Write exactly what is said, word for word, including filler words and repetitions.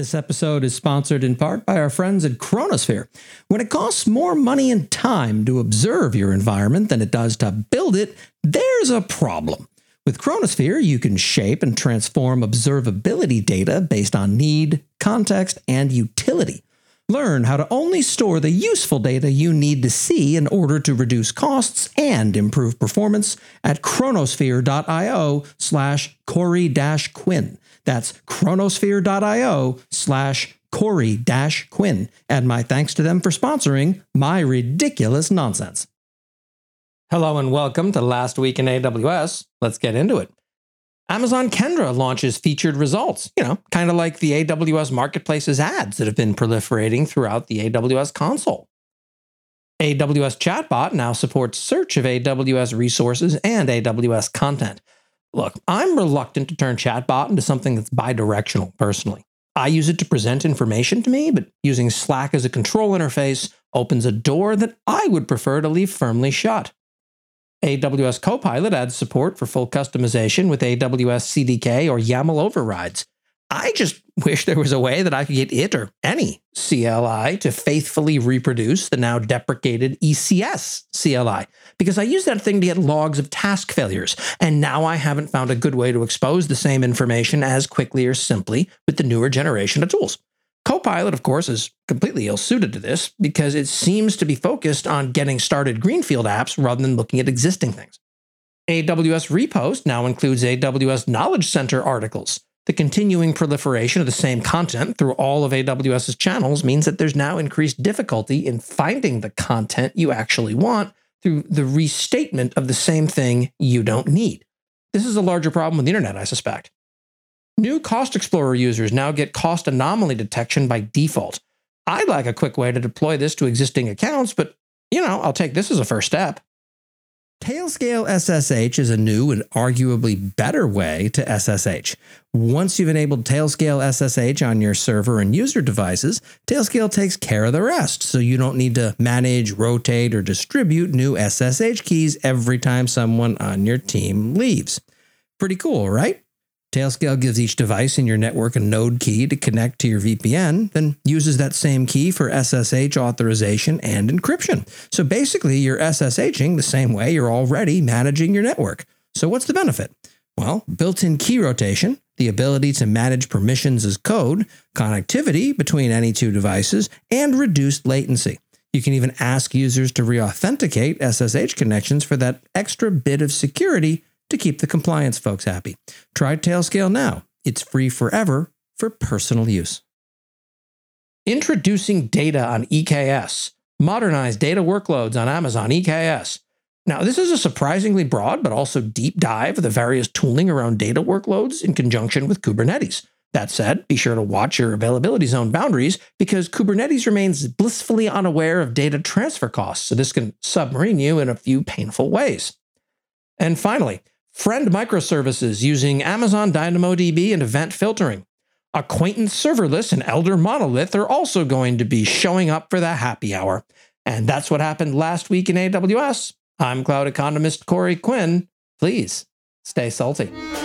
This episode is sponsored in part by our friends at Chronosphere. When it costs more money and time to observe your environment than it does to build it, there's a problem. With Chronosphere, you can shape and transform observability data based on need, context, and utility. Learn how to only store the useful data you need to see in order to reduce costs and improve performance at chronosphere.io slash Corey dash Quinn. That's chronosphere.io slash Corey dash Quinn. And my thanks to them for sponsoring my ridiculous nonsense. Hello and welcome to Last Week in A W S. Let's get into it. Amazon Kendra launches featured results, you know, kind of like the A W S Marketplace's ads that have been proliferating throughout the A W S console. A W S Chatbot now supports search of A W S resources and A W S content. Look, I'm reluctant to turn Chatbot into something that's bidirectional, personally. I use it to present information to me, but using Slack as a control interface opens a door that I would prefer to leave firmly shut. A W S Copilot adds support for full customization with A W S C D K or YAML overrides. I just wish there was a way that I could get it or any C L I to faithfully reproduce the now deprecated E C S C L I, because I use that thing to get logs of task failures, and now I haven't found a good way to expose the same information as quickly or simply with the newer generation of tools. Copilot, of course, is completely ill-suited to this because it seems to be focused on getting started greenfield apps rather than looking at existing things. A W S Repost now includes A W S Knowledge Center articles. The continuing proliferation of the same content through all of AWS's channels means that there's now increased difficulty in finding the content you actually want through the restatement of the same thing you don't need. This is a larger problem with the internet, I suspect. New Cost Explorer users now get cost anomaly detection by default. I'd like a quick way to deploy this to existing accounts, but, you know, I'll take this as a first step. Tailscale S S H is a new and arguably better way to S S H. Once you've enabled Tailscale S S H on your server and user devices, Tailscale takes care of the rest, so you don't need to manage, rotate, or distribute new S S H keys every time someone on your team leaves. Pretty cool, right? Tailscale gives each device in your network a node key to connect to your V P N, then uses that same key for S S H authorization and encryption. So basically, you're SSHing the same way you're already managing your network. So what's the benefit? Well, built-in key rotation, the ability to manage permissions as code, connectivity between any two devices, and reduced latency. You can even ask users to re-authenticate S S H connections for that extra bit of security to keep the compliance folks happy. Try Tailscale now. It's free forever for personal use. Introducing data on E K S. Modernize data workloads on Amazon E K S. Now, this is a surprisingly broad but also deep dive of the various tooling around data workloads in conjunction with Kubernetes. That said, be sure to watch your availability zone boundaries because Kubernetes remains blissfully unaware of data transfer costs, so this can submarine you in a few painful ways. And finally, friend microservices using Amazon DynamoDB and event filtering. Acquaintance serverless and Elder Monolith are also going to be showing up for the happy hour. And that's what happened last week in A W S. I'm cloud economist Corey Quinn. Please stay salty.